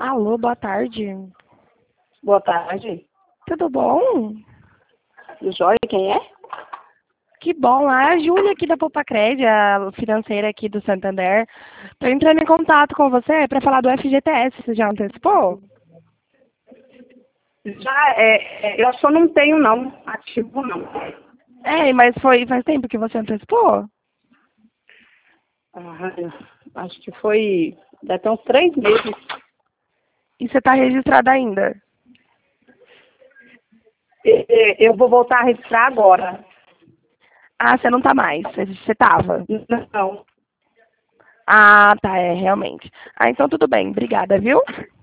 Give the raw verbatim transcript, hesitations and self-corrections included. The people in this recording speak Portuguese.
Alô, boa tarde. Boa tarde. Tudo bom? Jóia, quem é? Que bom. Ah, a Júlia aqui da Popacred, a financeira aqui do Santander. Tô entrando em contato com você para falar do F G T S. Você já antecipou? Já, é, é, eu só não tenho não, ativo não. É, mas foi faz tempo que você antecipou? Ah, acho que foi, deve ter uns três meses. E você está registrada ainda? E- e- Eu vou voltar a registrar agora. Ah, você não tá mais. Você você tava. Não. Ah, tá, é, realmente. Ah, então tudo bem. Obrigada, viu?